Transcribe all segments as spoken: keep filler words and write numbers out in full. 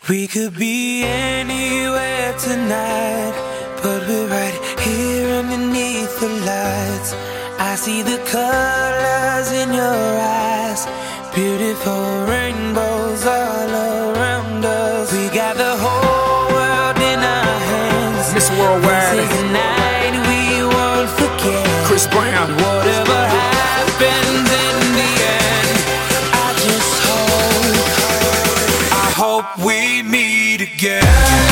We could be anywhere tonight, but we're right here underneath the lights. I see the colors in your eyes, beautiful rainbows all around us. We got the whole world in our hands. Miss Worldwide. This is a night we won't forget. Chris Brown. Whatever happens in the end, I just hope, I hope we meet again.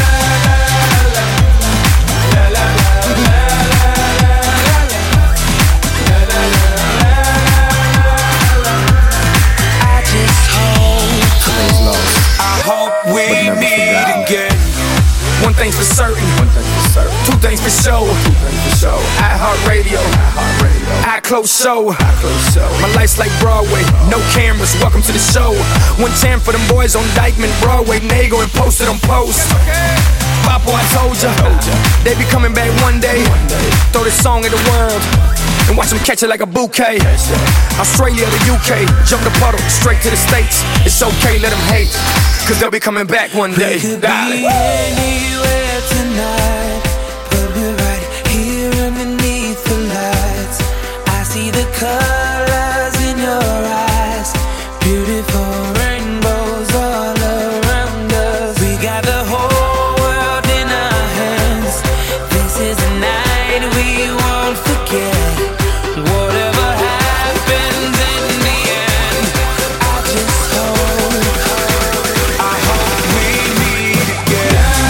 We meet again. One thing's for certain, One thing for certain. two things for sure. Two things for sure. iHeartRadio, iHeartRadio. I close show. I close show. My life's like Broadway, no cameras, welcome to the show. One time for them boys on Dykeman, Broadway, Nago and posted on post. Papo, I told ya, they be coming back one day. Throw this song at the world and watch them catch it like a bouquet. Australia to U K, jump the puddle, straight to the States. It's okay, let them hate, cause they'll be coming back one day. We could be anywhere tonight, but we're right here underneath the lights. I see the colors in your eyes, beautiful rainbows all around us. We got the whole world in our hands. This is a night we won't forget. Whatever happens in the end, I just hope, I hope we meet again.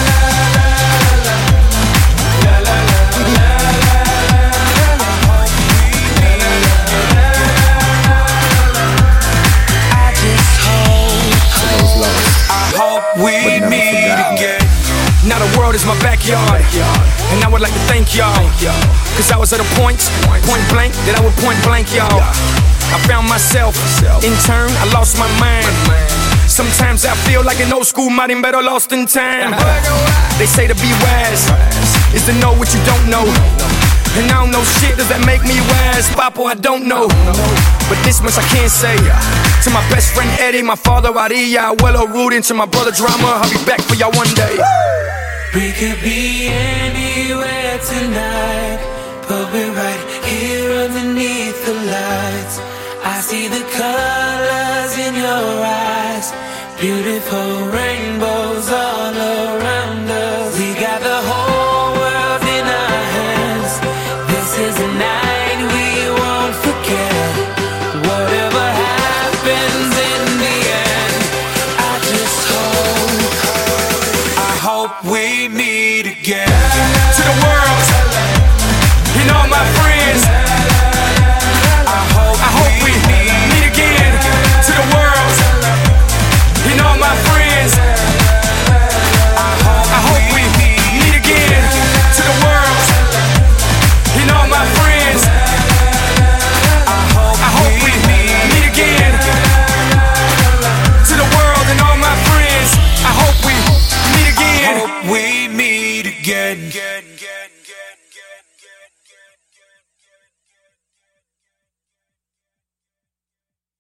I just hope, I hope we meet again. Now the world is my backyard, and I would like to thank y'all, cause I was at a point, point blank, that I would point blank y'all. I found myself, in turn, I lost my mind. Sometimes I feel like an old school marimbero lost in time. They say to be wise is to know what you don't know. And I don't know shit, does that make me wise? Papo, I don't know. But this much I can say. To my best friend Eddie, my father Aria, Abuelo Rudy, and to my brother Drama, I'll be back for y'all one day. We could be anywhere tonight, but we're right here underneath the lights. I see the colors in your eyes, beautiful rainbows all around us. We got the whole world in our hands. This is a night we won't forget. Whatever happens in the end, I just hope, I hope we meet